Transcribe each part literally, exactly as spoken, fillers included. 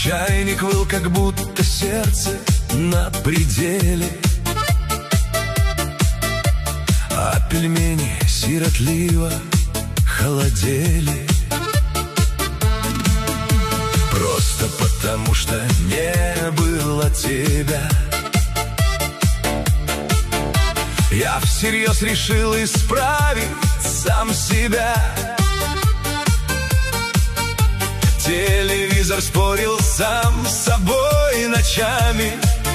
Чайник выл, как будто сердце на пределе, а пельмени сиротливо холодели. Просто потому, что не было тебя. Я всерьез решил исправить сам себя. Телевизор спорил сам с собой ночами,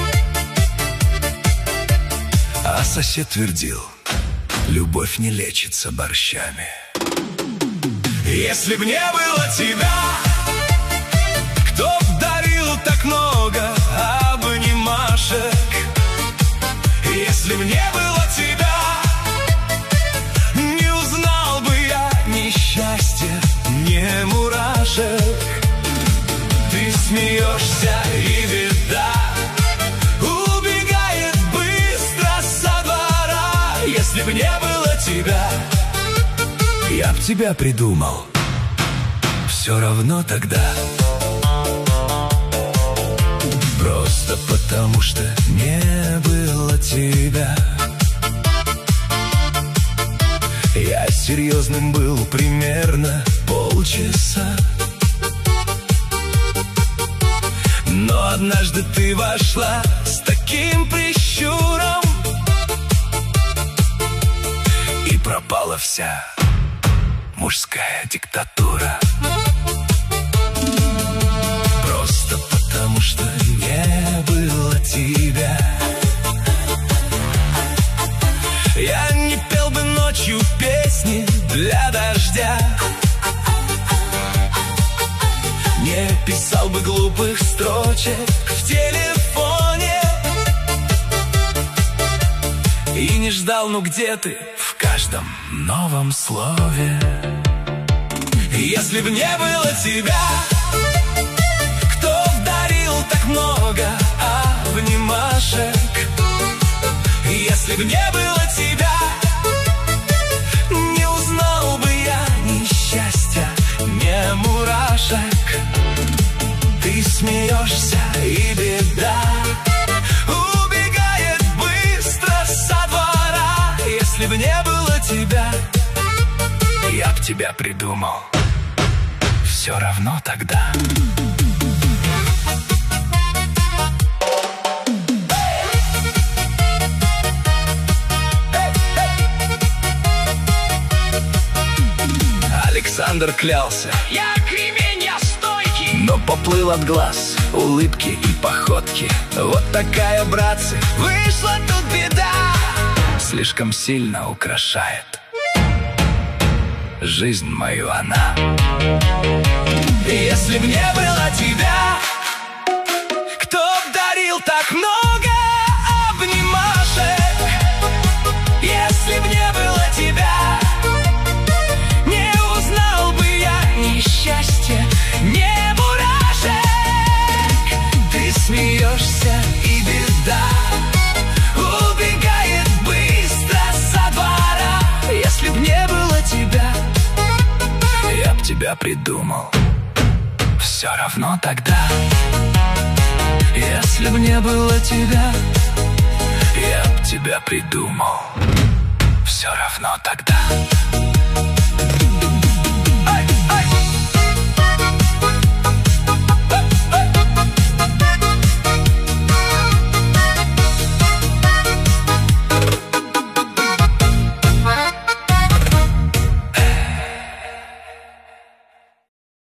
а сосед твердил: любовь не лечится борщами. Если б не было тебя, кто б дарил так много обнимашек? Если б не было тебя, не узнал бы я ни счастья, ни мурашек. Ты смеешься, и беда убегает быстро со двора. Если б не было тебя, я б тебя придумал все равно тогда. Просто потому, что не было тебя. Я серьезным был примерно полчаса, но однажды ты вошла с таким прищуром, и пропала вся мужская диктатура. Просто потому, что не было тебя. Я не пел бы ночью песни для дождя, не писал бы глупых строчек в телефоне, и не ждал, ну где ты, в каждом новом слове. Если б не было тебя, кто б дарил так много обнимашек? Если б не было тебя, не узнал бы я ни счастья, ни мурашек. Ты смеешься, и беда убегает быстро со двора. Если б не было тебя, я б тебя придумал все равно тогда. Александр клялся: я кремень, я стойкий, но поплыл от глаз улыбки и походки. Вот такая, братцы, вышла тут беда. Слишком сильно украшает жизнь мою она. Если б не было тебя, кто б дарил так много обнимашек? Если б не было тебя, не узнал бы я ни счастья, ни мурашек. Ты смеешься, и беда убегает быстро со двора. Если б не было тебя, я б тебя придумал все равно тогда. Если б не было тебя, я б тебя придумал все равно тогда.